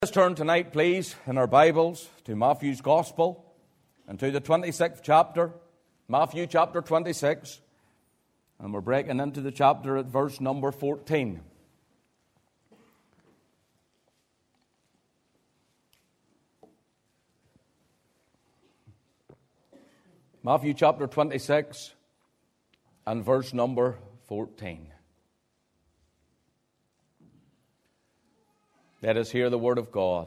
Let's turn tonight, please, in our Bibles to Matthew's Gospel and to the 26th chapter, Matthew chapter 26, and we're breaking into the chapter at verse number 14. Matthew chapter 26 and verse number 14. Let us hear the word of God.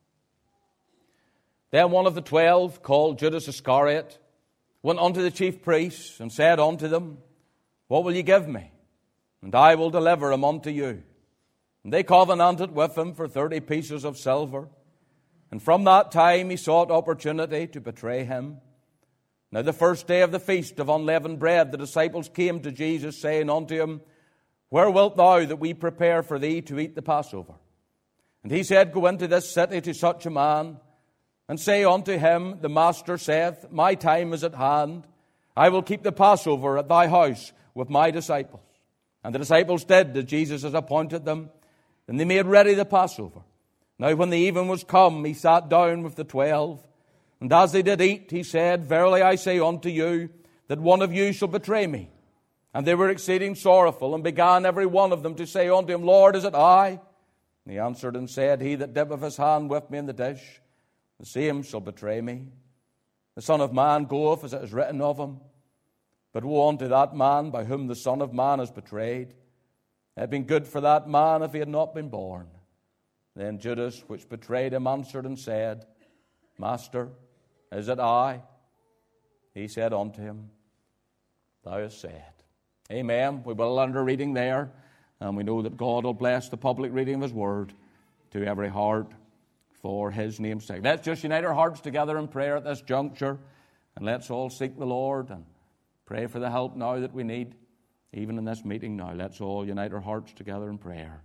Then one of the 12, called Judas Iscariot, went unto the chief priests and said unto them, What will ye give me? And I will deliver him unto you. And they covenanted with him for 30 pieces of silver. And from that time he sought opportunity to betray him. Now the first day of the feast of unleavened bread, the disciples came to Jesus, saying unto him, Where wilt thou that we prepare for thee to eat the Passover? And he said, Go into this city to such a man, and say unto him, The Master saith, My time is at hand. I will keep the Passover at thy house with my disciples. And the disciples did as Jesus had appointed them, and they made ready the Passover. Now when the even was come, he sat down with the 12. And as they did eat, he said, Verily I say unto you, that one of you shall betray me. And they were exceeding sorrowful, and began every one of them to say unto him, Lord, is it I? And he answered and said, He that dippeth his hand with me in the dish, the same shall betray me. The Son of Man goeth as it is written of him. But woe unto that man by whom the Son of Man is betrayed. It had been good for that man if he had not been born. Then Judas, which betrayed him, answered and said, Master, is it I? He said unto him, Thou hast said. Amen. We will end our reading there. And we know that God will bless the public reading of His Word to every heart for His name's sake. Let's just unite our hearts together in prayer at this juncture. And let's all seek the Lord and pray for the help now that we need, even in this meeting now. Let's all unite our hearts together in prayer.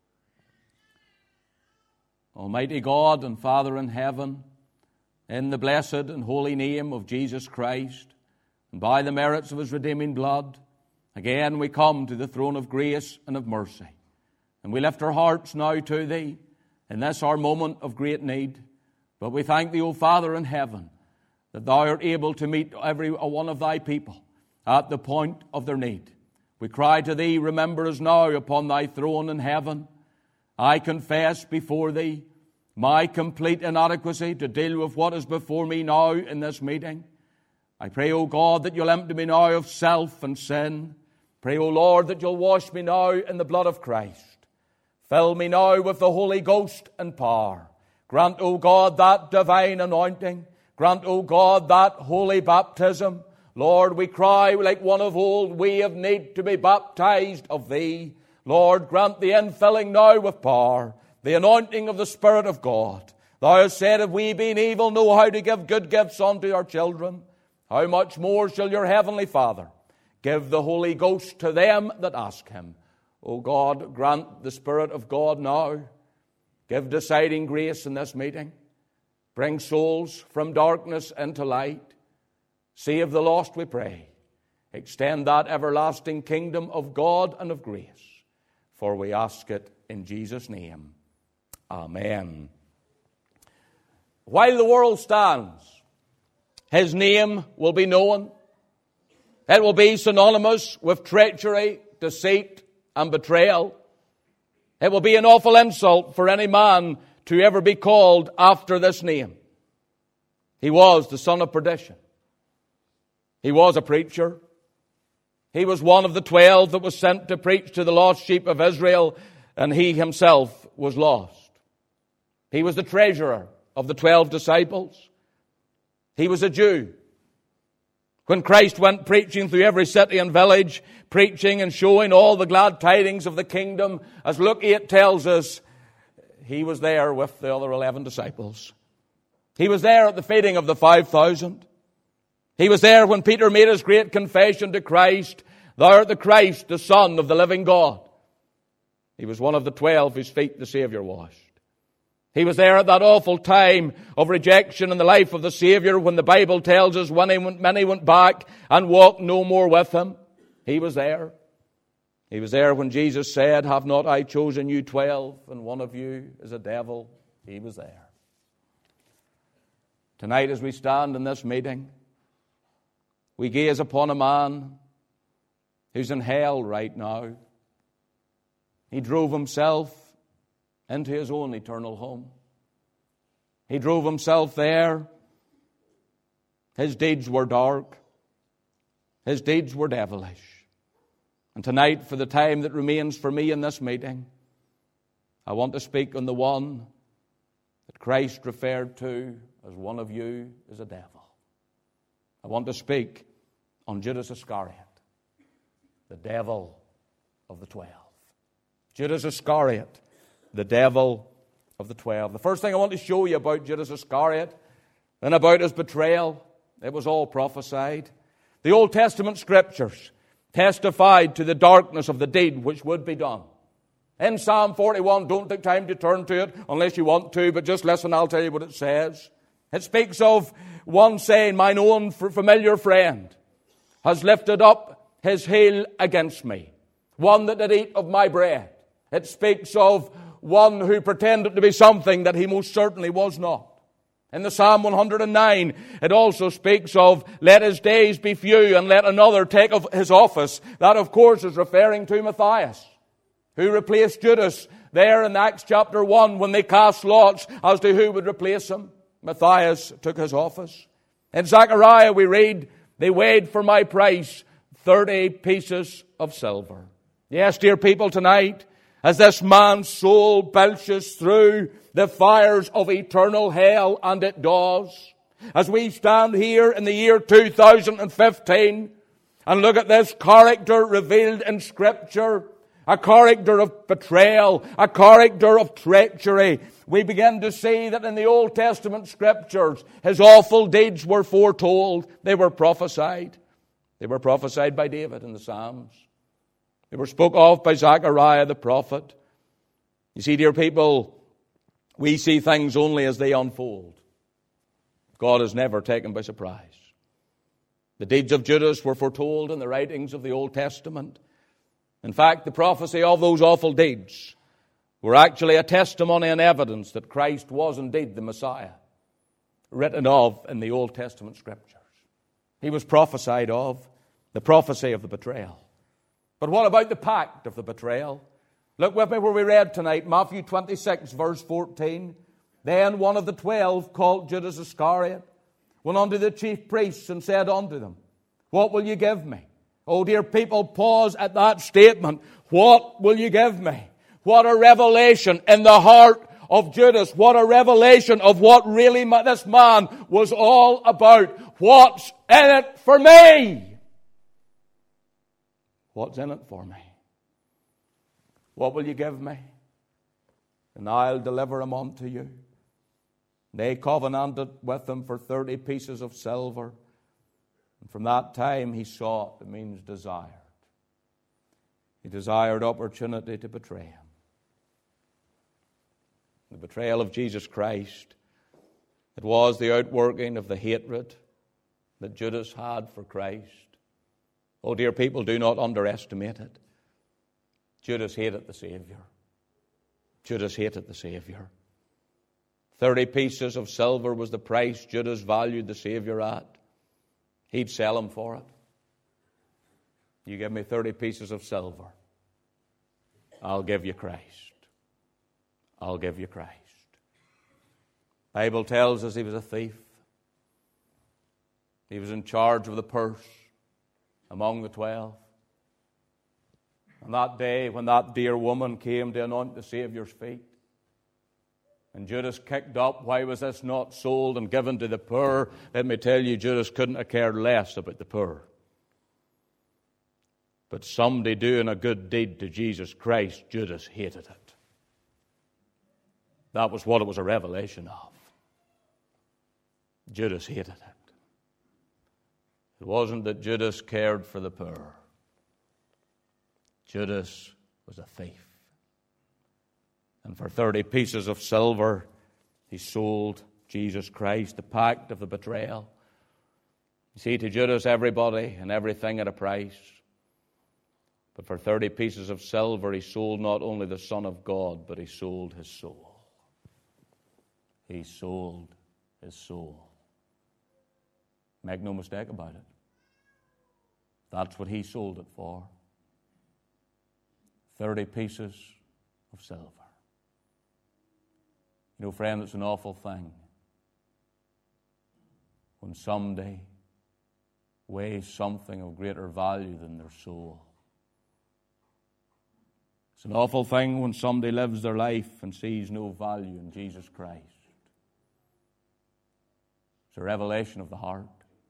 Almighty God and Father in heaven, in the blessed and holy name of Jesus Christ, and by the merits of His redeeming blood, again we come to the throne of grace and of mercy. And we lift our hearts now to Thee in this our moment of great need. But we thank Thee, O Father in heaven, that Thou art able to meet every one of Thy people at the point of their need. We cry to Thee, remember us now upon Thy throne in heaven. I confess before Thee my complete inadequacy to deal with what is before me now in this meeting. I pray, O God, that You'll empty me now of self and sin. Pray, O Lord, that You'll wash me now in the blood of Christ. Fill me now with the Holy Ghost and power. Grant, O God, that divine anointing. Grant, O God, that holy baptism. Lord, we cry like one of old, we have need to be baptized of Thee. Lord, grant the infilling now with power, the anointing of the Spirit of God. Thou hast said, if we being evil know how to give good gifts unto our children, how much more shall your heavenly Father give the Holy Ghost to them that ask Him. O God, grant the Spirit of God now. Give deciding grace in this meeting. Bring souls from darkness into light. Save the lost, we pray. Extend that everlasting kingdom of God and of grace. For we ask it in Jesus' name. Amen. While the world stands, His name will be known. It will be synonymous with treachery, deceit, and betrayal. It will be an awful insult for any man to ever be called after this name. He was the son of perdition. He was a preacher. He was one of the 12 that was sent to preach to the lost sheep of Israel, and he himself was lost. He was the treasurer of the 12 disciples. He was a Jew. When Christ went preaching through every city and village, preaching and showing all the glad tidings of the kingdom, as Luke 8 tells us, He was there with the other 11 disciples. He was there at the feeding of the 5,000. He was there when Peter made his great confession to Christ, Thou art the Christ, the Son of the living God. He was one of the 12 whose feet the Savior washed. He was there at that awful time of rejection in the life of the Savior when the Bible tells us many went back and walked no more with Him. He was there. He was there when Jesus said, Have not I chosen you 12, and one of you is a devil? He was there. Tonight, as we stand in this meeting, we gaze upon a man who's in hell right now. He drove himself into his own eternal home. He drove himself there. His deeds were dark. His deeds were devilish. And tonight, for the time that remains for me in this meeting, I want to speak on the one that Christ referred to as one of you is a devil. I want to speak on Judas Iscariot, the devil of the 12. Judas Iscariot, the devil of the 12. The first thing I want to show you about Judas Iscariot and about his betrayal, it was all prophesied. The Old Testament scriptures testified to the darkness of the deed which would be done. In Psalm 41, don't take time to turn to it unless you want to, but just listen, I'll tell you what it says. It speaks of one saying, mine own familiar friend has lifted up his heel against me, one that did eat of my bread. It speaks of one who pretended to be something that he most certainly was not. In the Psalm 109, it also speaks of, let his days be few and let another take of his office. That, of course, is referring to Matthias, who replaced Judas there in Acts chapter 1 when they cast lots as to who would replace him. Matthias took his office. In Zechariah we read, they weighed for my price 30 pieces of silver. Yes, dear people, tonight, as this man's soul belches through the fires of eternal hell, and it does, as we stand here in the year 2015 and look at this character revealed in Scripture, a character of betrayal, a character of treachery, we begin to see that in the Old Testament Scriptures, his awful deeds were foretold. They were prophesied. They were prophesied by David in the Psalms. They were spoke of by Zechariah the prophet. You see, dear people, we see things only as they unfold. God is never taken by surprise. The deeds of Judas were foretold in the writings of the Old Testament. In fact, the prophecy of those awful deeds were actually a testimony and evidence that Christ was indeed the Messiah, written of in the Old Testament Scriptures. He was prophesied of, the prophecy of the betrayal. But what about the pact of the betrayal? Look with me where we read tonight, Matthew 26, verse 14. Then one of the 12, called Judas Iscariot, went unto the chief priests and said unto them, what will you give me? Oh, dear people, pause at that statement. What will you give me? What a revelation in the heart of Judas. What a revelation of what really this man was all about. What's in it for me? What's in it for me? What will you give me? And I'll deliver him unto you. They covenanted with him for 30 pieces of silver. And from that time he sought, it means desired. He desired opportunity to betray him. The betrayal of Jesus Christ, it was the outworking of the hatred that Judas had for Christ. Oh, dear people, do not underestimate it. Judas hated the Savior. Judas hated the Savior. 30 pieces of silver was the price Judas valued the Savior at. He'd sell him for it. You give me 30 pieces of silver, I'll give you Christ. I'll give you Christ. The Bible tells us he was a thief. He was in charge of the purse among the 12. On that day when that dear woman came to anoint the Savior's feet, and Judas kicked up, why was this not sold and given to the poor? Let me tell you, Judas couldn't have cared less about the poor. But somebody doing a good deed to Jesus Christ, Judas hated it. That was what it was a revelation of. Judas hated it. It wasn't that Judas cared for the poor. Judas was a thief. And for 30 pieces of silver, he sold Jesus Christ, the pact of the betrayal. You see, to Judas, everybody and everything at a price. But for 30 pieces of silver, he sold not only the Son of God, but he sold his soul. he sold his soul. Make no mistake about it. That's what he sold it for. 30 pieces of silver. You know, friend, it's an awful thing when somebody weighs something of greater value than their soul. It's an awful thing when somebody lives their life and sees no value in Jesus Christ. It's a revelation of the heart.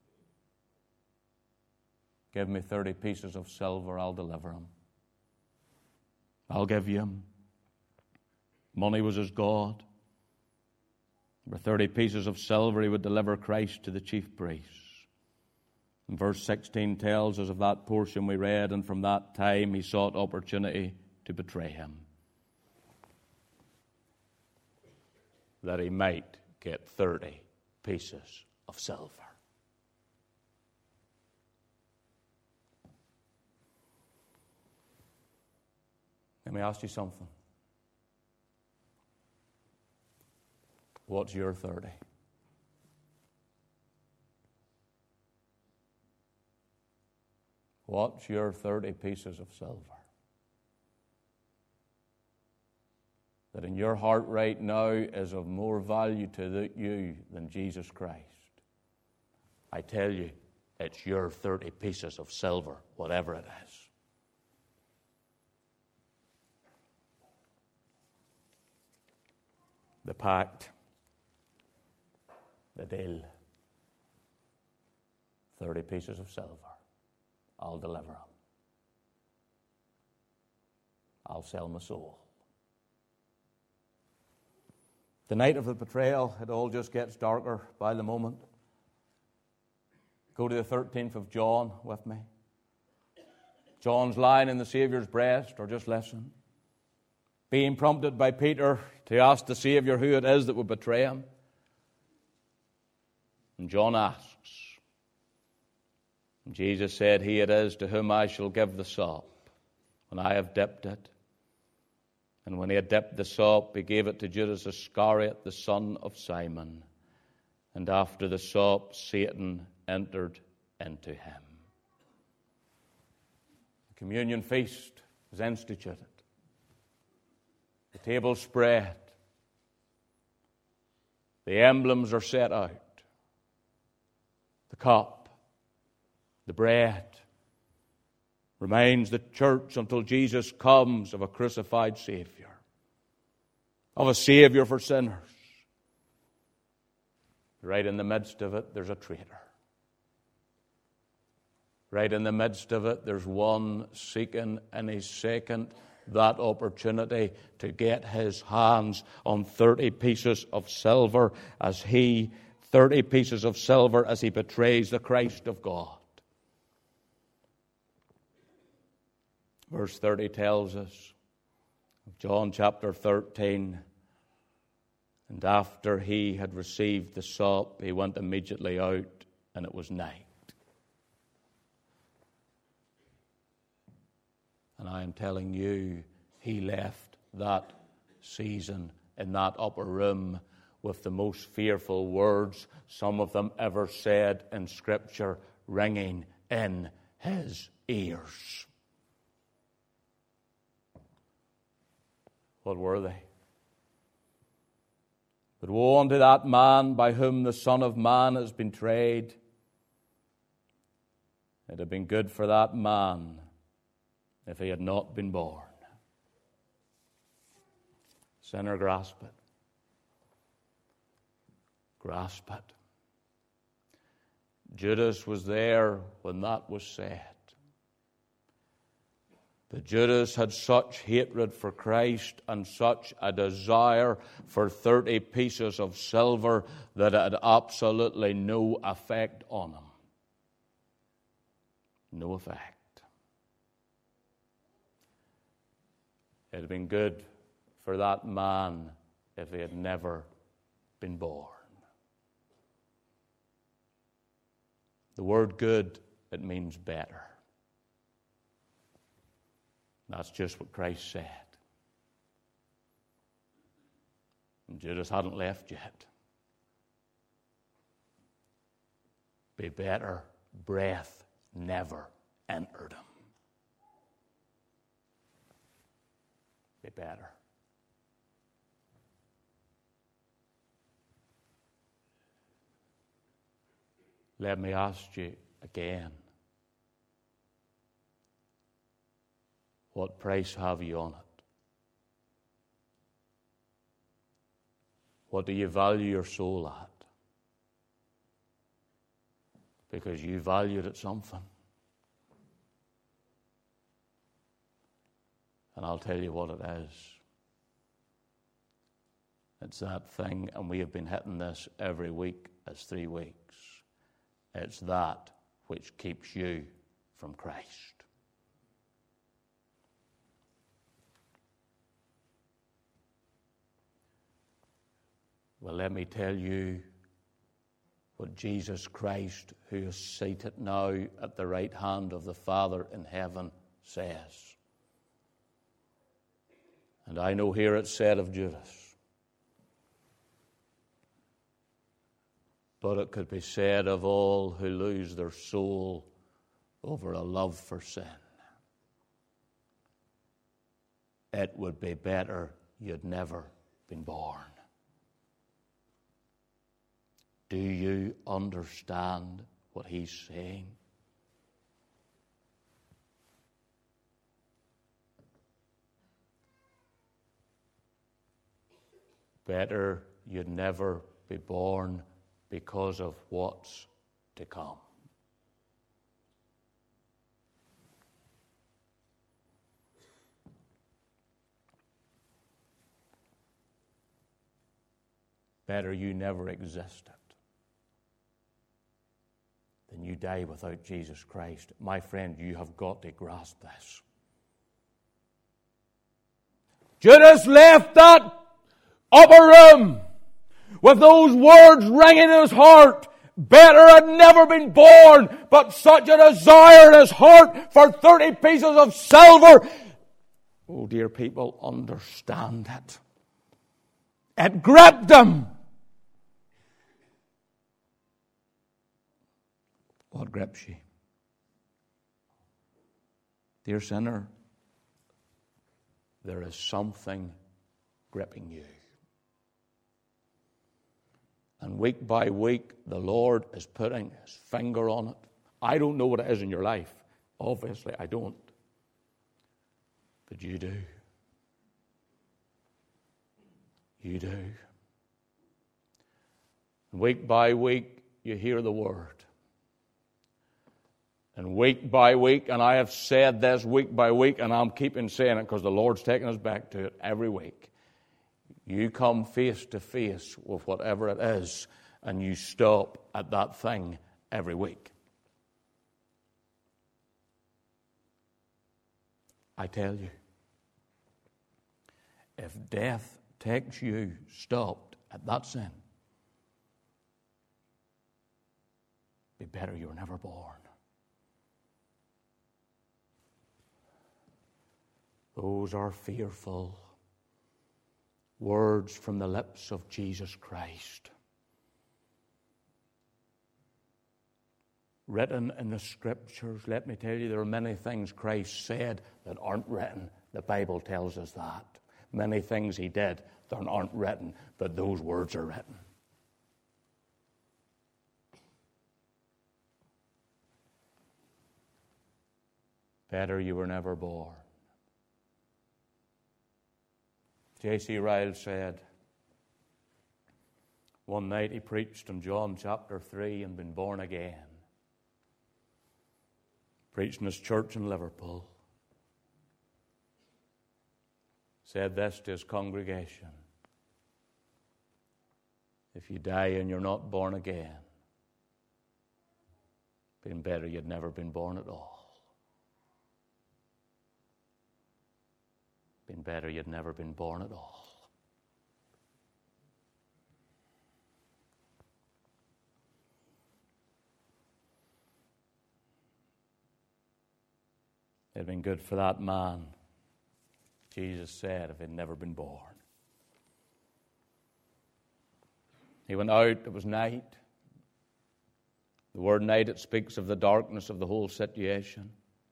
Give me 30 pieces of silver, I'll deliver him. I'll give you him. Money was his God. For 30 pieces of silver, he would deliver Christ to the chief priests. And verse 16 tells us of that portion we read, and from that time he sought opportunity to betray him, that he might get 30 pieces of silver. Let me ask you something. What's your 30? What's your 30 pieces of silver? That in your heart right now is of more value to you than Jesus Christ. I tell you, it's your 30 pieces of silver, whatever it is. The pact, the deal, 30 pieces of silver. I'll deliver them. I'll sell my soul. The night of the betrayal, it all just gets darker by the moment. Go to the 13th of John with me. John's lying in the Saviour's breast, or just listen. Being prompted by Peter to ask the Savior who it is that would betray him. And John asks. And Jesus said, he it is to whom I shall give the sop, when I have dipped it. And when he had dipped the sop, he gave it to Judas Iscariot, the son of Simon. And after the sop, Satan entered into him. The communion feast was instituted. The table spread. The emblems are set out. The cup, the bread, reminds the church until Jesus comes of a crucified Savior, of a Savior for sinners. Right in the midst of it, there's a traitor. Right in the midst of it, there's one seeking any second that opportunity to get his hands on 30 pieces of silver as he betrays the Christ of God. Verse 30 tells us of John chapter 13, and after he had received the sop, he went immediately out, and it was night. And I am telling you, he left that season in that upper room with the most fearful words, some of them ever said in Scripture, ringing in his ears. What were they? But woe unto that man by whom the Son of Man has been betrayed. It had been good for that man if he had not been born. Sinner, grasp it. Grasp it. Judas was there when that was said. But Judas had such hatred for Christ and such a desire for 30 pieces of silver that it had absolutely no effect on him. No effect. It had been good for that man if he had never been born. The word good, it means better. That's just what Christ said. And Judas hadn't left yet. Be better, breath never entered him. Be better. Let me ask you again. What price have you on it? What do you value your soul at? Because you valued it something. And I'll tell you what it is. It's that thing, and we have been hitting this every week as 3 weeks. It's that which keeps you from Christ. Well, let me tell you what Jesus Christ, who is seated now at the right hand of the Father in heaven, says. And I know here it's said of Judas. But it could be said of all who lose their soul over a love for sin. It would be better you'd never been born. Do you understand what he's saying? Better you'd never be born because of what's to come. Better you never existed than you die without Jesus Christ. My friend, you have got to grasp this. Judas left that upper room with those words ringing in his heart. Better had never been born, but such a desire in his heart for 30 pieces of silver. Oh, dear people, understand it. It gripped him. What grips you? Dear sinner, there is something gripping you. And week by week, the Lord is putting his finger on it. I don't know what it is in your life. Obviously, I don't. But you do. You do. And week by week, you hear the word. And week by week, and I have said this week by week, and I'm keeping saying it because the Lord's taking us back to it every week. You come face to face with whatever it is, and you stop at that thing every week. I tell you, if death takes you stopped at that sin, be better you were never born. Those are fearful words from the lips of Jesus Christ. Written in the Scriptures. Let me tell you, there are many things Christ said that aren't written. The Bible tells us that. Many things he did that aren't written, but those words are written. Better you were never born. J.C. Ryle said, one night he preached in John chapter 3 and been born again. Preached in his church in Liverpool. Said this to his congregation. If you die and you're not born again, been better you'd never been born at all. Been better you'd never been born at all. It'd been good for that man, Jesus said, if he'd never been born. He went out, it was night. The word night, it speaks of the darkness of the whole situation.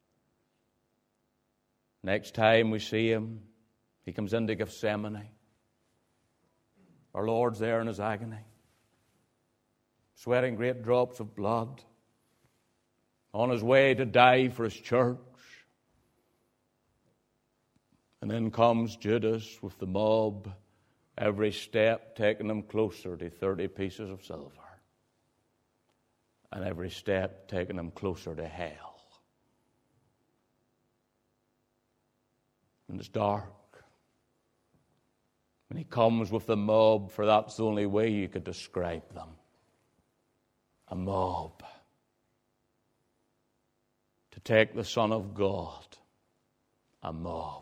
Next time we see him, he comes into Gethsemane. Our Lord's there in his agony, sweating great drops of blood, on his way to die for his church. And then comes Judas with the mob, every step taking him closer to 30 pieces of silver, and every step taking him closer to hell. And it's dark. And he comes with the mob, for that's the only way you could describe them. A mob. To take the Son of God. A mob.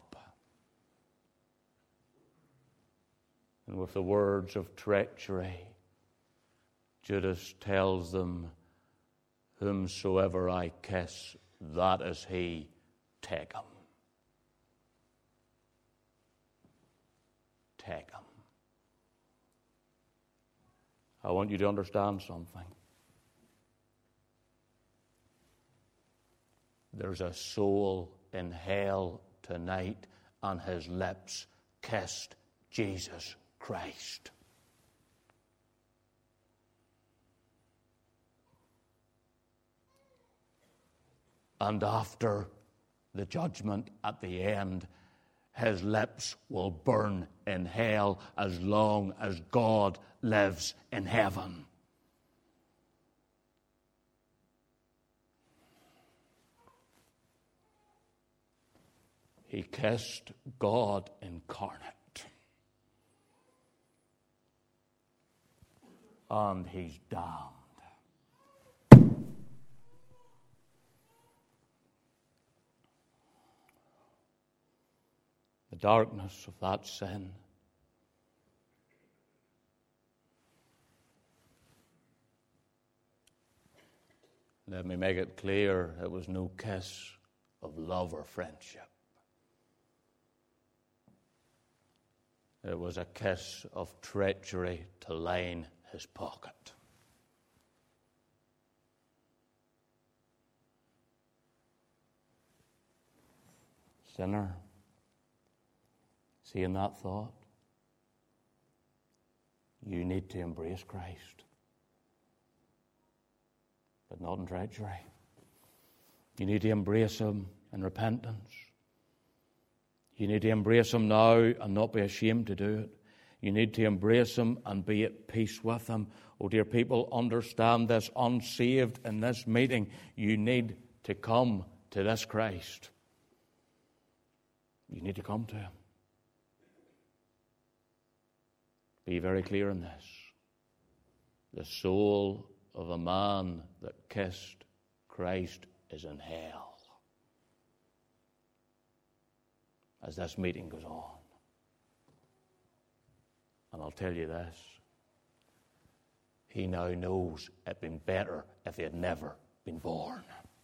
And with the words of treachery, Judas tells them, whomsoever I kiss, that is he, take him. Take him. I want you to understand something. There's a soul in hell tonight, and his lips kissed Jesus Christ. And after the judgment at the end, his lips will burn in hell as long as God lives in heaven. He kissed God incarnate. And he's damned. The darkness of that sin. Let me make it clear, it was no kiss of love or friendship. It was a kiss of treachery to line his pocket. Sinner, seeing that thought, you need to embrace Christ, but not in treachery. You need to embrace him in repentance. You need to embrace him now and not be ashamed to do it. You need to embrace him and be at peace with him. Oh, dear people, understand this. Unsaved in this meeting, you need to come to this Christ. You need to come to him. Be very clear in this. The soul of a man that kissed Christ is in hell as this meeting goes on. And I'll tell you this, he now knows it'd been better if he had never been born.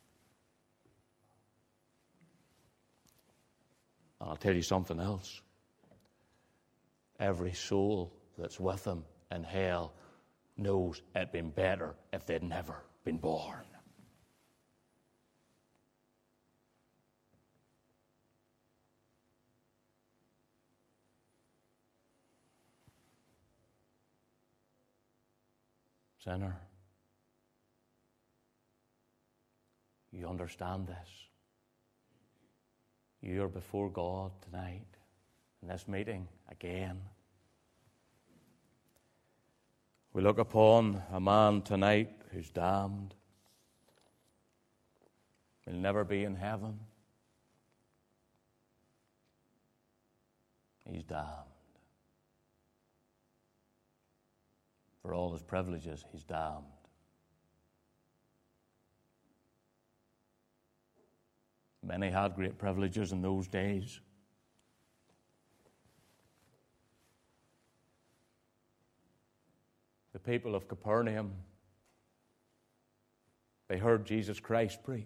And I'll tell you something else. Every soul that's with him in hell knows it'd been better if they'd never been born. Sinner, you understand this. You are before God tonight in this meeting again. We look upon a man tonight who's damned. He'll never be in heaven. He's damned. For all his privileges, he's damned. Many had great privileges in those days. The people of Capernaum, they heard Jesus Christ preach.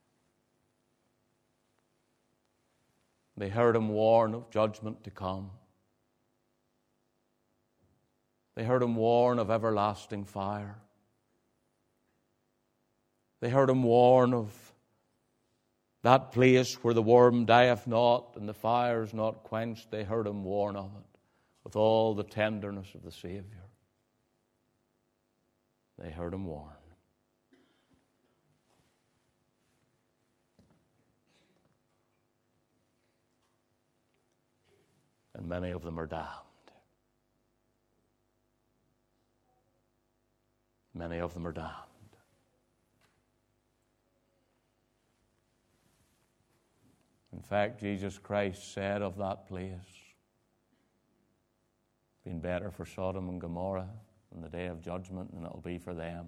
They heard him warn of judgment to come. They heard him warn of everlasting fire. They heard him warn of that place where the worm dieth not and the fire is not quenched. They heard him warn of it with all the tenderness of the Savior. They heard him warn. And many of them are damned. Many of them are damned. In fact, Jesus Christ said of that place, it's been better for Sodom and Gomorrah in the day of judgment than it will be for them.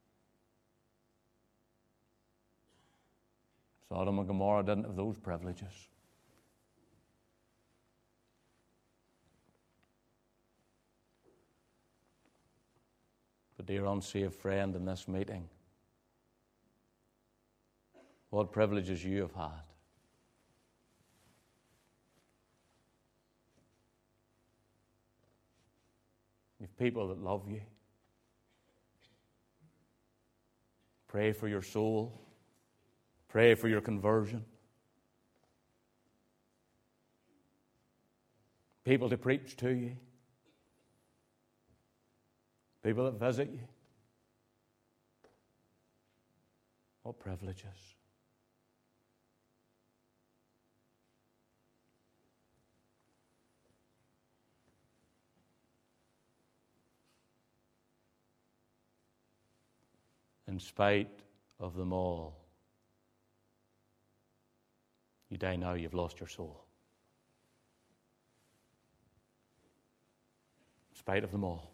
Sodom and Gomorrah didn't have those privileges. But dear unsaved friend in this meeting, what privileges you have had. You've people that love you. Pray for your soul. Pray for your conversion. People to preach to you. People that visit you. What privileges. In spite of them all, you die now, you've lost your soul. In spite of them all.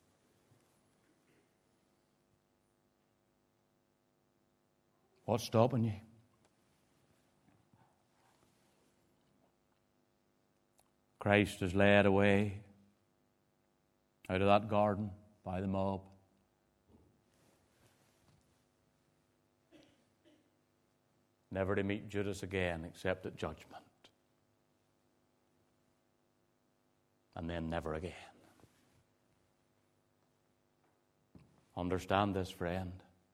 What's stopping you? Christ is led away out of that garden by the mob. Never to meet Judas again except at judgment. And then never again. Understand this, friend.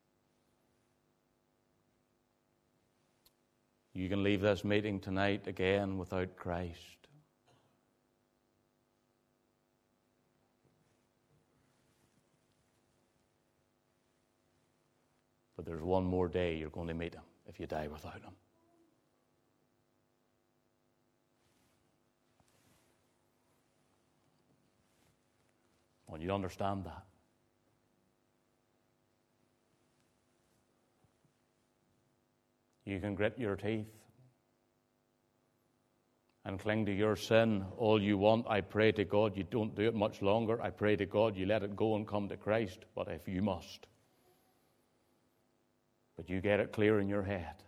You can leave this meeting tonight again without Christ. But there's one more day you're going to meet him if you die without him. I want you to understand that. You can grit your teeth and cling to your sin all you want. I pray to God you don't do it much longer. I pray to God you let it go and come to Christ. But if you must, but you get it clear in your head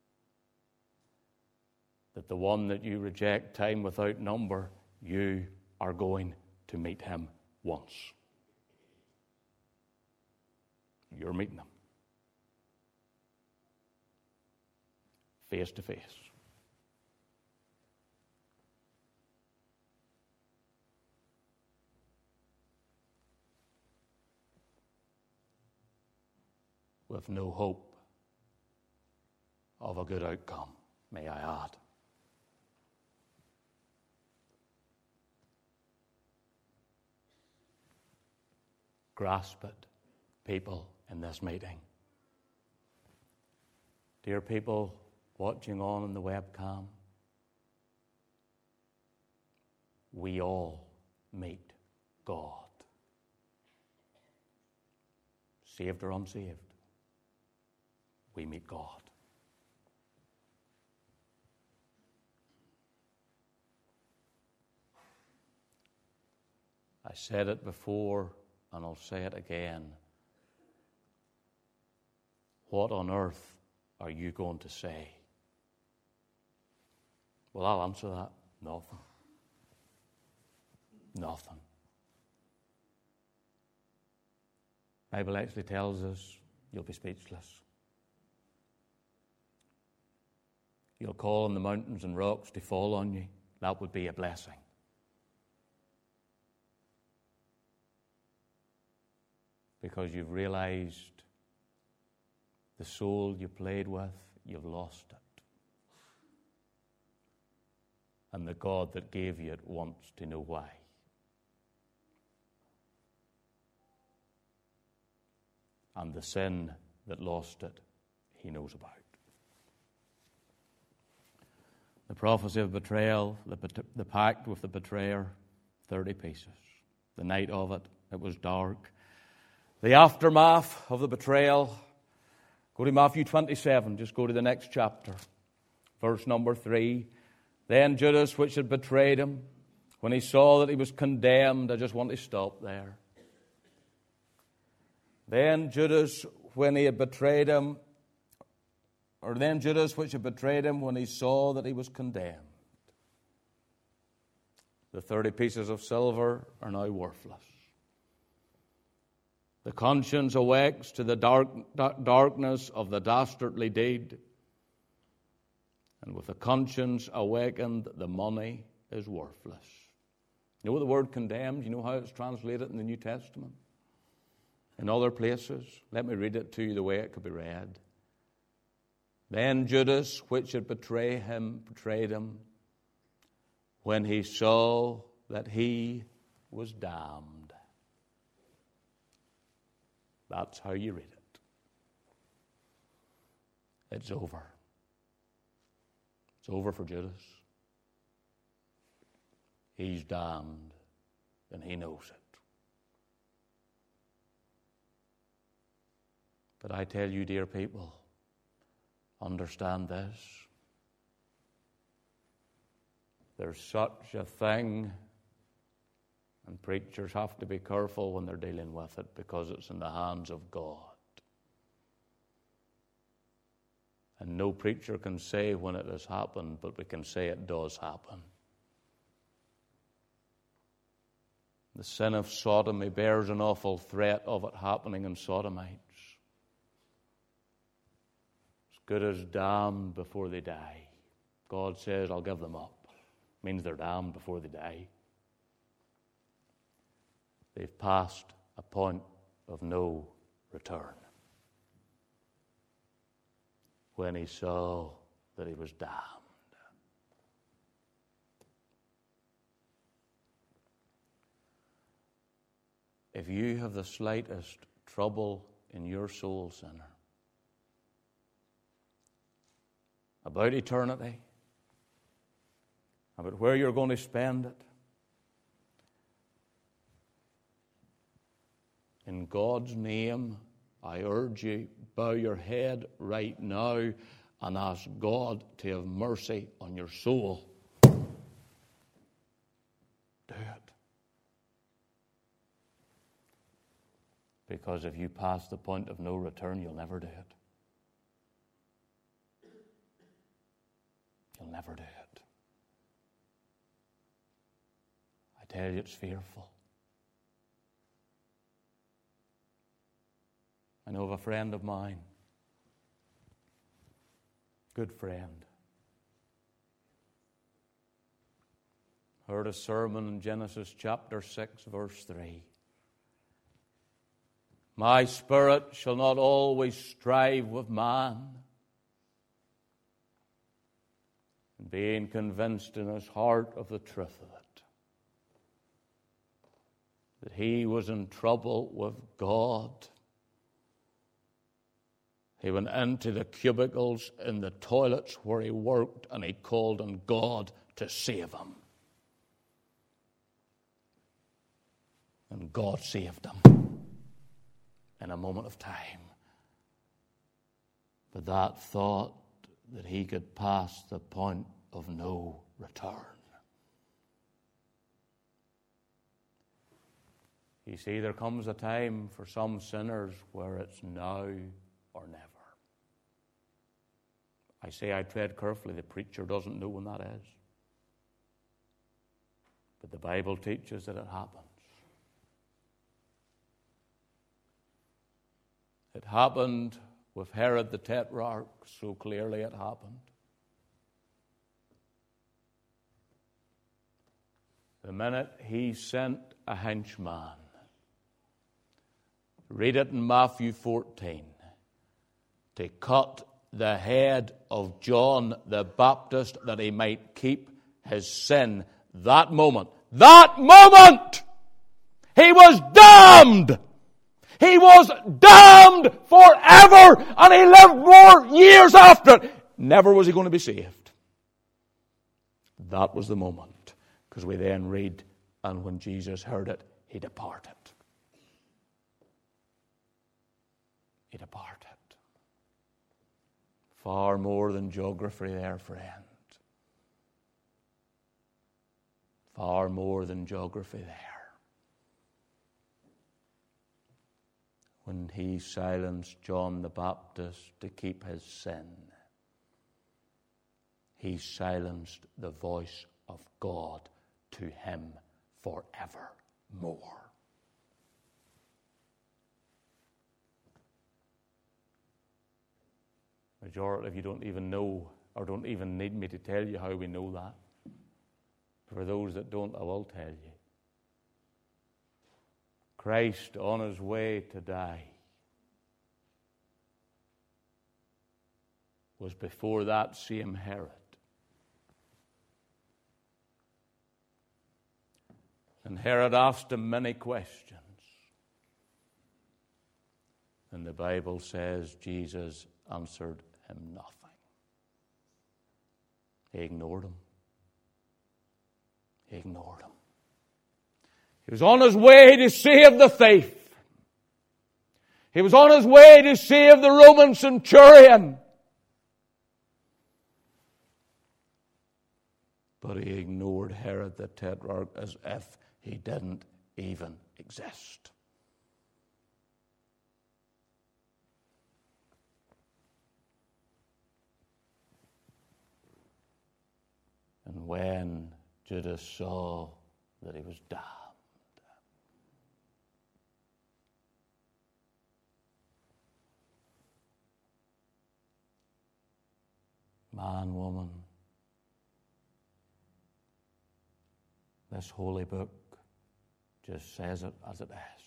that the one that you reject time without number, you are going to meet him once. You're meeting him. Face to face. With no hope of a good outcome, may I add. Grasp it, people in this meeting. Dear people watching on the webcam, we all meet God. Saved or unsaved, we meet God. I said it before, and I'll say it again. What on earth are you going to say? Well, I'll answer that. Nothing. Nothing. The Bible actually tells us you'll be speechless. You'll call on the mountains and rocks to fall on you. That would be a blessing. because you've realized the soul you played with, you've lost it. And the God that gave you it wants to know why. And the sin that lost it, he knows about. The prophecy of betrayal, the pact with the betrayer, 30 pieces. The night of it, it was dark. The aftermath of the betrayal, go to Matthew 27, just go to the next chapter. Verse number 3. Then Judas, which had betrayed him, when he saw that he was condemned, I just want to stop there. Then Judas, when he had betrayed him, or then Judas, which had betrayed him, when he saw that he was condemned. The 30 pieces of silver are now worthless. The conscience awakes to the darkness of the dastardly deed. And with the conscience awakened, the money is worthless. You know what the word condemned? You know how it's translated in the New Testament? In other places? Let me read it to you the way it could be read. Then Judas, which had betrayed him, when he saw that he was damned. That's how you read it. It's over. It's over for Judas. He's damned, and he knows it. But I tell you, dear people, understand this. There's such a thing, and preachers have to be careful when they're dealing with it because it's in the hands of God. And no preacher can say when it has happened, but we can say it does happen. The sin of sodomy bears an awful threat of it happening in sodomites. As good as damned before they die. God says, I'll give them up. It means they're damned before they die. They've passed a point of no return. When he saw that he was damned. If you have the slightest trouble in your soul, sinner, about eternity, about where you're going to spend it, in God's name, I urge you, bow your head right now and ask God to have mercy on your soul. Do it. Because if you pass the point of no return, you'll never do it. You'll never do it. I tell you, it's fearful. I know of a friend of mine, good friend, heard a sermon in Genesis chapter 6, verse 3. My spirit shall not always strive with man, and being convinced in his heart of the truth of it, that he was in trouble with God. He went into the cubicles in the toilets where he worked, and he called on God to save him. And God saved him in a moment of time. But that thought that he could pass the point of no return. You see, there comes a time for some sinners where it's now or never. I say I tread carefully. The preacher doesn't know when that is. But the Bible teaches that it happens. It happened with Herod the Tetrarch, so clearly it happened. The minute he sent a henchman, Read it in Matthew 14. To cut the head of John the Baptist that he might keep his sin. That moment, he was damned. He was damned forever, and he lived more years after it. Never was he going to be saved. That was the moment, because we then read, and when Jesus heard it, he departed. He departed. Far more than geography there, friend. Far more than geography there. When he silenced John the Baptist to keep his sin, he silenced the voice of God to him forevermore. Majority of you don't even know, or don't even need me to tell you how we know that. For those that don't, I will tell you. Christ on his way to die was before that same Herod. And Herod asked him many questions. And the Bible says Jesus answered him nothing. He ignored him. He ignored him. He was on his way to save the thief. He was on his way to save the Roman centurion. But he ignored Herod the Tetrarch as if he didn't even exist. And when Judas saw that he was damned, man, woman, this holy book just says it as it is.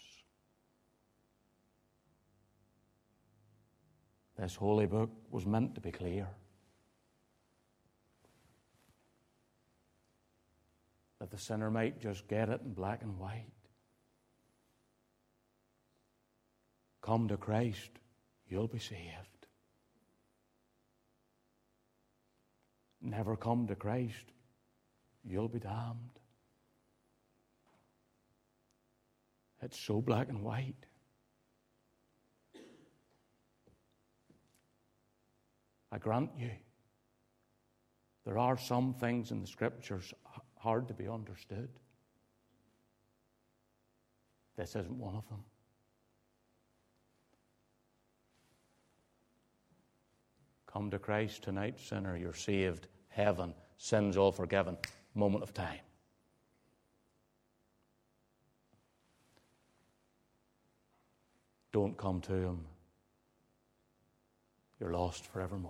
This holy book was meant to be clear. That the sinner might just get it in black and white. Come to Christ, you'll be saved. Never come to Christ, you'll be damned. It's so black and white. I grant you, there are some things in the Scriptures hard to be understood. This isn't one of them. Come to Christ tonight, sinner. You're saved. Heaven. Sins all forgiven. Moment of time. Don't come to Him. You're lost forevermore.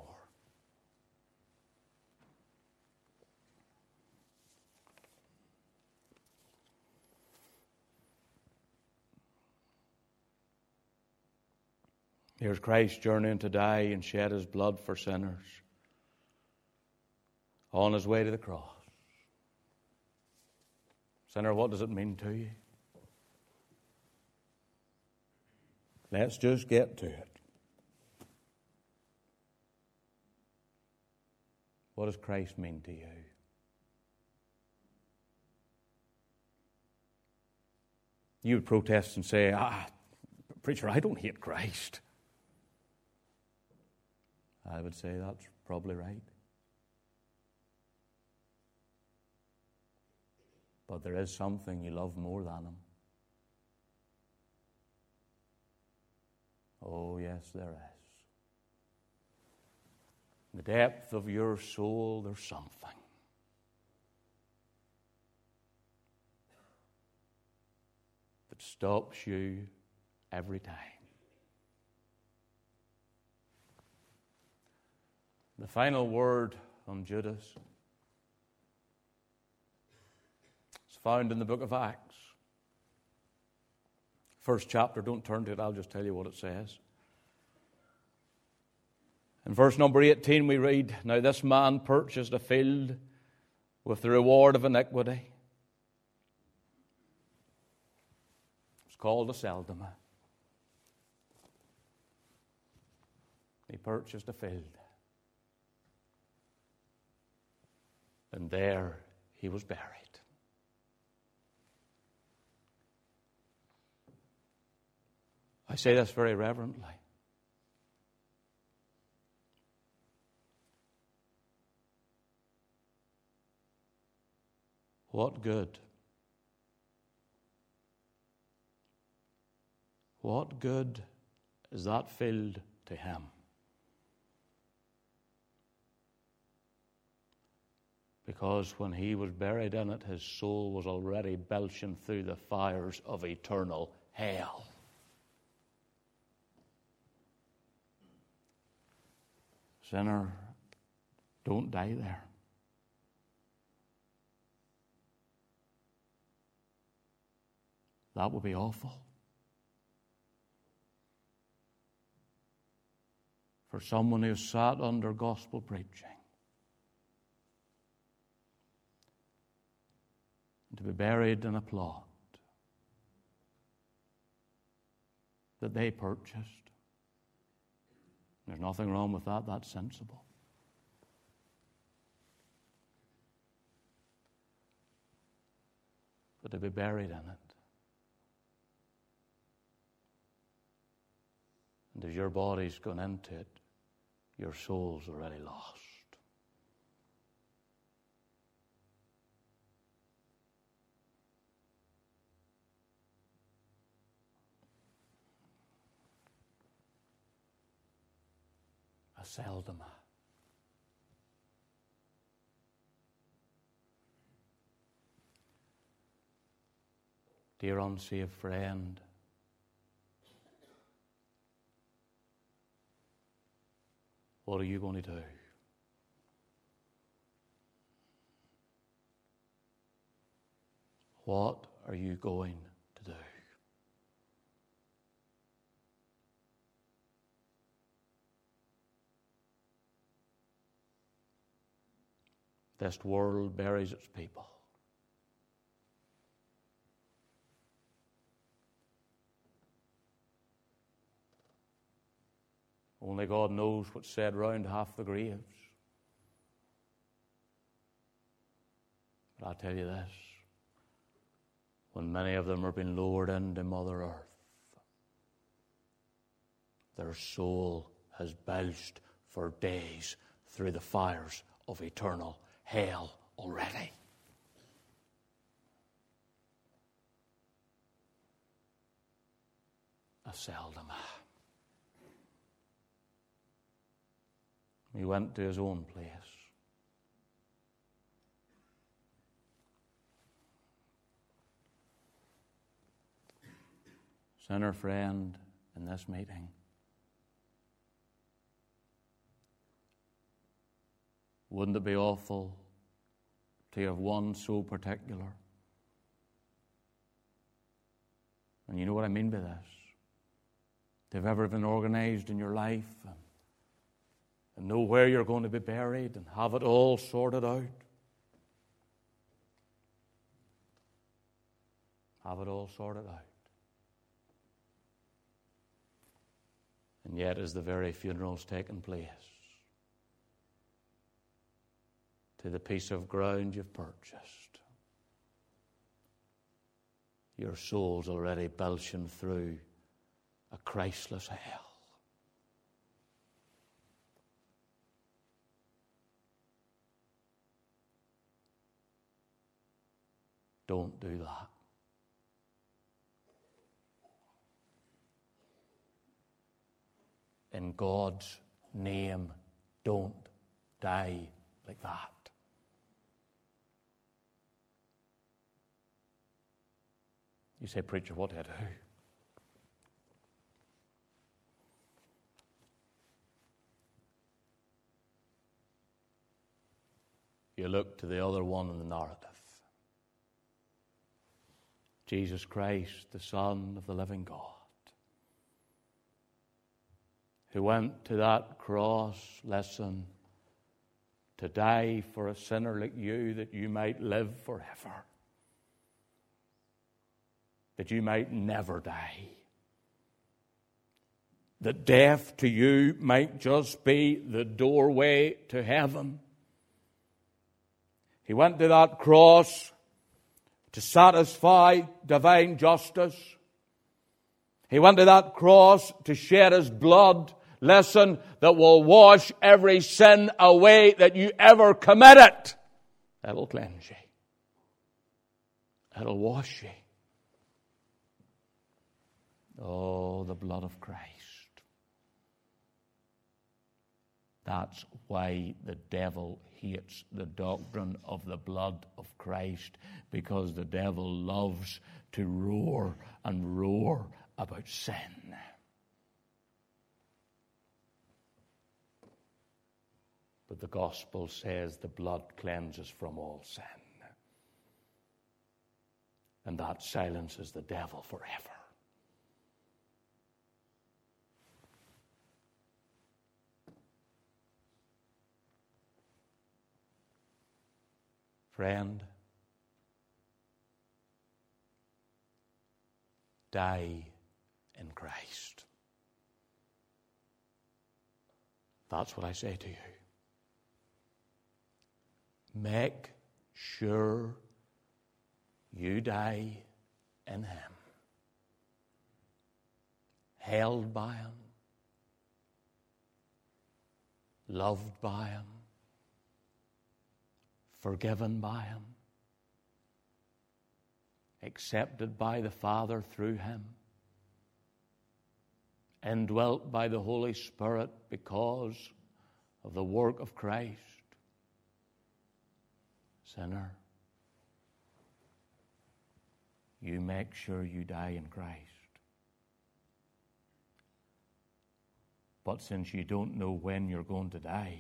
Here's Christ journeying to die and shed His blood for sinners on His way to the cross. Sinner, what does it mean to you? Let's just get to it. What does Christ mean to you? You would protest and say, preacher, I don't hate Christ. I would say that's probably right. But there is something you love more than Him. Oh, yes, there is. In the depth of your soul, there's something. That stops you every time. The final word on Judas is found in the book of Acts. first chapter. Don't turn to it, I'll just tell you what it says. In verse number 18 we read, "Now this man purchased a field with the reward of iniquity." It's called a seldom. He purchased a field. And there he was buried. I say this very reverently. What good? What good is that field to him? Because when he was buried in it, his soul was already belching through the fires of eternal hell. Sinner, don't die there. That would be awful. For someone who sat under gospel preaching, to be buried in a plot that they purchased. There's nothing wrong with that. That's sensible. But to be buried in it, and as your body's gone into it, your soul's already lost. Seldom. Dear unsaved friend, what are you going to do? What are you going to do? This world buries its people. Only God knows what's said round half the graves. But I'll tell you this, when many of them are being lowered into Mother Earth, their soul has belched for days through the fires of eternal hell already. A seldom. He went to his own place. Sinner friend in this meeting, wouldn't it be awful to have one so particular? And you know what I mean by this. To have everything organized in your life and know where you're going to be buried and have it all sorted out. Have it all sorted out. And yet as the very funeral's taken place, to the piece of ground you've purchased, your soul's already belching through a Christless hell. Don't do that. In God's name, don't die like that. You say, preacher, what do I do? You look to the other one in the narrative. Jesus Christ, the Son of the living God, who went to that cross, listen, to die for a sinner like you, that you might live forever, that you might never die, that death to you might just be the doorway to heaven. He went to that cross to satisfy divine justice. He went to that cross to shed his blood, listen, that will wash every sin away that you ever committed. It'll cleanse you. It'll wash you. Oh, the blood of Christ. That's why the devil hates the doctrine of the blood of Christ, because the devil loves to roar and roar about sin. But the gospel says the blood cleanses from all sin. And that silences the devil forever. Friend, die in Christ. That's what I say to you. Make sure you die in Him, held by Him, loved by Him, forgiven by Him, accepted by the Father through Him, indwelt by the Holy Spirit because of the work of Christ. Sinner, you make sure you die in Christ. But since you don't know when you're going to die,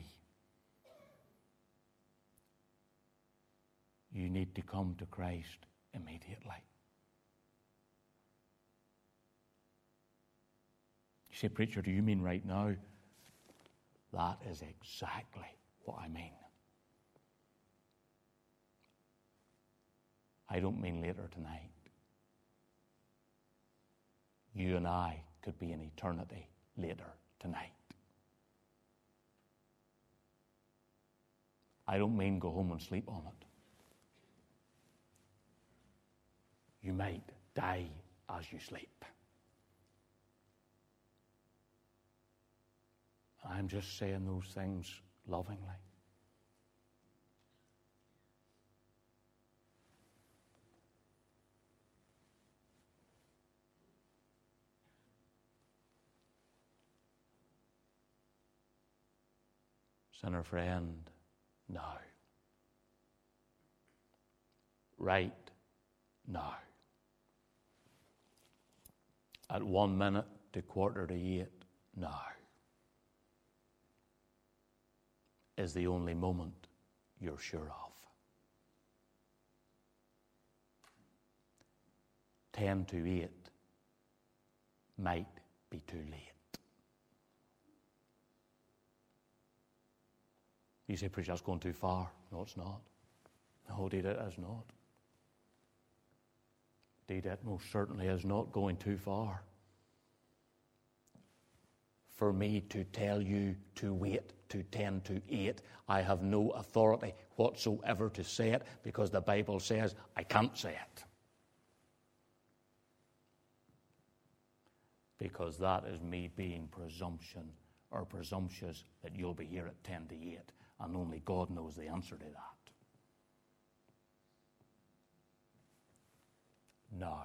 you need to come to Christ immediately. You say, preacher, do you mean right now? That is exactly what I mean. I don't mean later tonight. You and I could be in eternity later tonight. I don't mean go home and sleep on it. You might die as you sleep. I'm just saying those things lovingly. Sinner friend, now. Right now. At 1 minute to 7:45 now is the only moment you're sure of. 7:50 might be too late. You say, preacher, that's going too far. No, it's not. No, indeed it is not. Indeed it most certainly is not going too far. For me to tell you to wait to 7:50, I have no authority whatsoever to say it, because the Bible says I can't say it. Because that is me being presumptuous that you'll be here at 7:50, and only God knows the answer to that. Now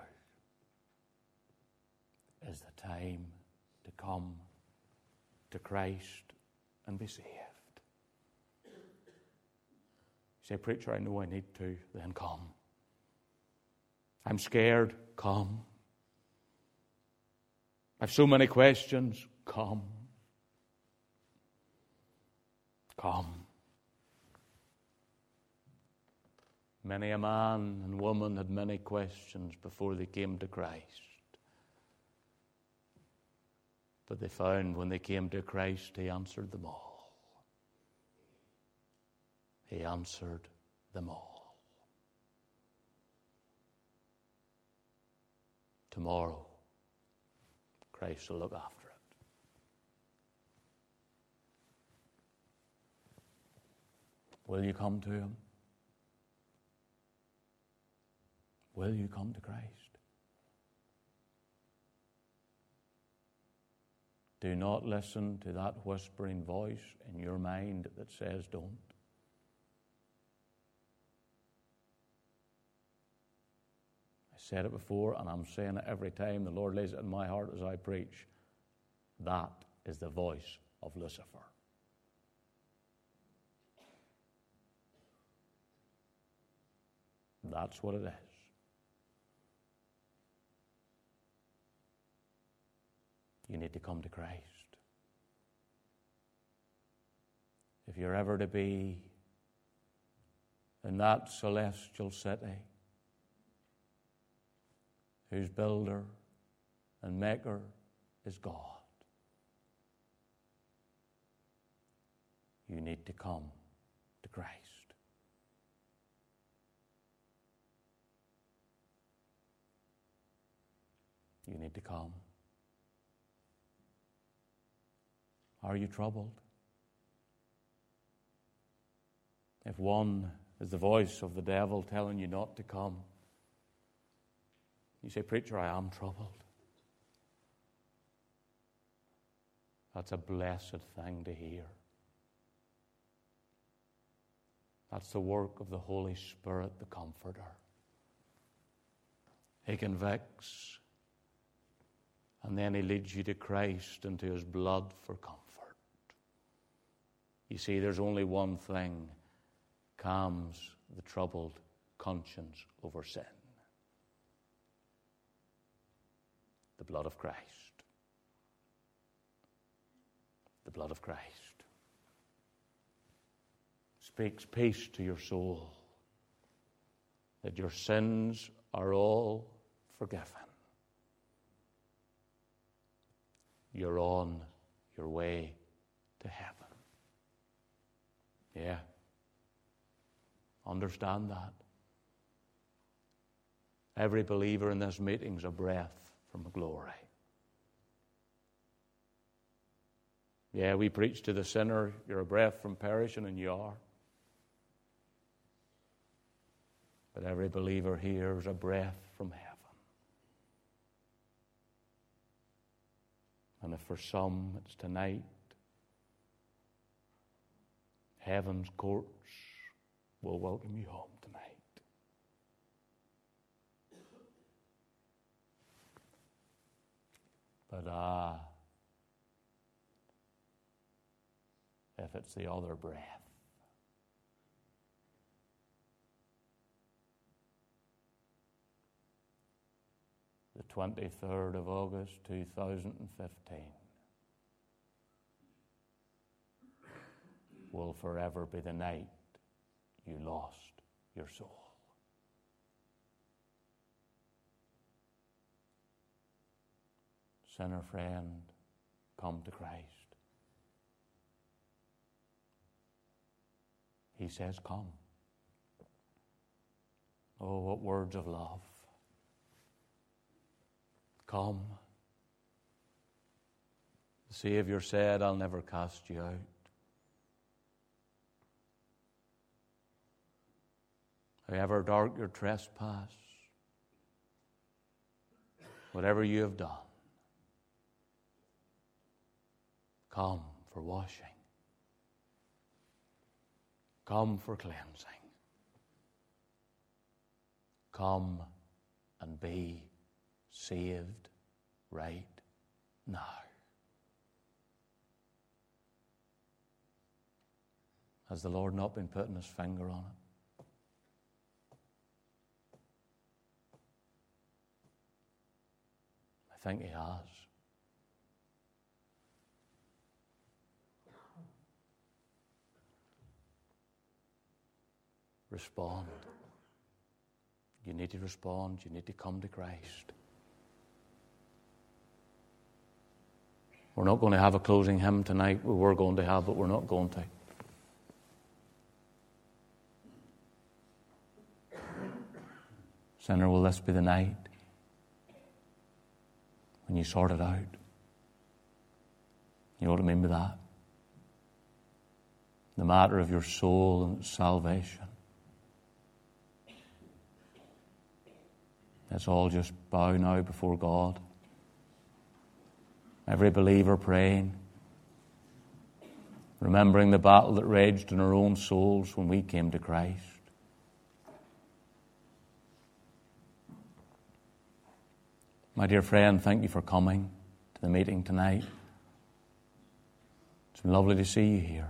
is the time to come to Christ and be saved. You say, preacher, I know I need to. Then come. I'm scared. Come. I've so many questions. Come. Come. Many a man and woman had many questions before they came to Christ. But they found when they came to Christ, He answered them all. He answered them all. Tomorrow, Christ will look after it. Will you come to Him? Will you come to Christ? Do not listen to that whispering voice in your mind that says don't. I said it before, and I'm saying it every time the Lord lays it in my heart as I preach. That is the voice of Lucifer. That's what it is. You need to come to Christ. If you're ever to be in that celestial city whose builder and maker is God, you need to come to Christ. You need to come. Are you troubled? If one is the voice of the devil telling you not to come, you say, "Preacher, I am troubled." That's a blessed thing to hear. That's the work of the Holy Spirit, the Comforter. He convicts, and then He leads you to Christ and to His blood for comfort. You see, there's only one thing calms the troubled conscience over sin: the blood of Christ. The blood of Christ speaks peace to your soul, that your sins are all forgiven. You're on your way to heaven. Yeah. Understand that. Every believer in this meeting is a breath from glory. Yeah, we preach to the sinner, you're a breath from perishing, and you are. But every believer here is a breath from heaven. And if for some it's tonight, heaven's courts will welcome you home tonight. But if it's the other breath, the 23rd of August 2015 will forever be the night you lost your soul. Sinner friend, come to Christ. He says, come. Oh, what words of love. Come. The Savior said, I'll never cast you out. However dark your trespass, whatever you have done, come for washing. Come for cleansing. Come and be saved right now. Has the Lord not been putting His finger on it? I think He has. Respond. You need to respond. You need to come to Christ. We're not going to have a closing hymn tonight. We were going to have, but we're not going to. Sinner, will this be the night when you sort it out? You know what I mean by that? The matter of your soul and its salvation. Let's all just bow now before God. Every believer praying, remembering the battle that raged in our own souls when we came to Christ. My dear friend, thank you for coming to the meeting tonight. It's been lovely to see you here.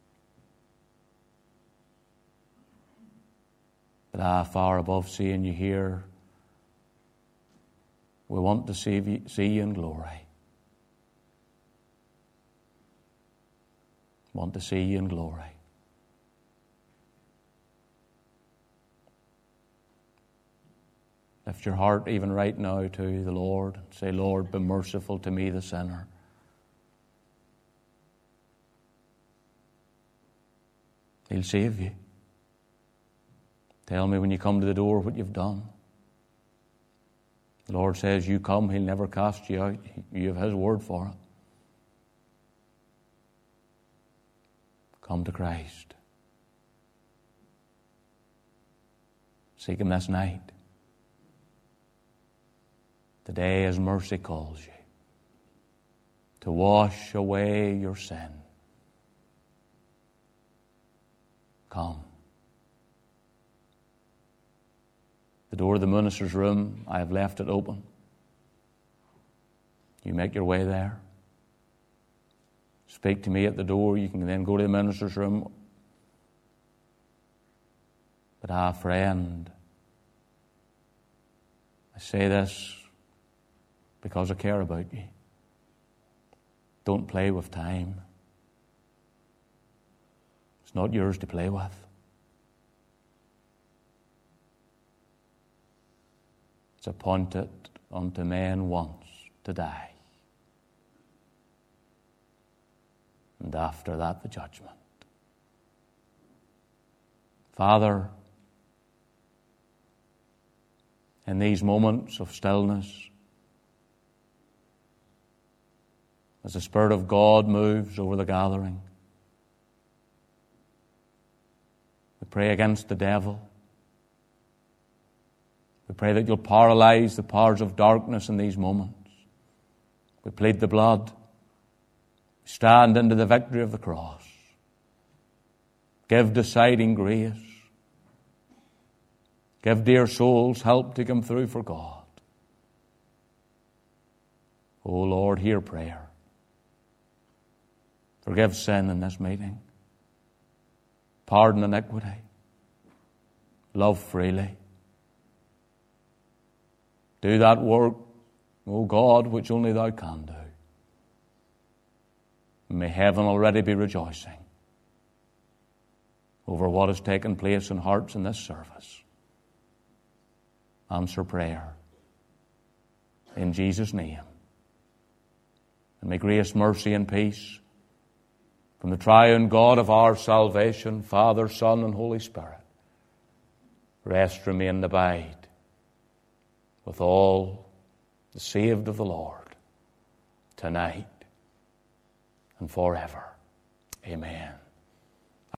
But far above seeing you here, we want to see you in glory. Want to see you in glory. Lift your heart even right now to the Lord and say, Lord, be merciful to me, the sinner. He'll save you. Tell me when you come to the door what you've done. The Lord says, you come, He'll never cast you out. You have His word for it. Come to Christ. Seek Him this night. Today His mercy calls you to wash away your sin. Come. The door of the minister's room, I have left it open. You make your way there. Speak to me at the door. You can then go to the minister's room. But friend, I say this because I care about you. Don't play with time. It's not yours to play with. It's appointed unto man once to die. And after that, the judgment. Father, in these moments of stillness, as the Spirit of God moves over the gathering, we pray against the devil. We pray that you'll paralyze the powers of darkness in these moments. We plead the blood. We stand into the victory of the cross. Give deciding grace. Give dear souls help to come through for God. O Lord, hear prayer. Forgive sin in this meeting. Pardon iniquity. Love freely. Do that work, O God, which only Thou can do. May heaven already be rejoicing over what has taken place in hearts in this service. Answer prayer in Jesus' name. And may grace, mercy, and peace from the triune God of our salvation, Father, Son, and Holy Spirit, rest, remain, and abide with all the saved of the Lord, tonight and forever. Amen.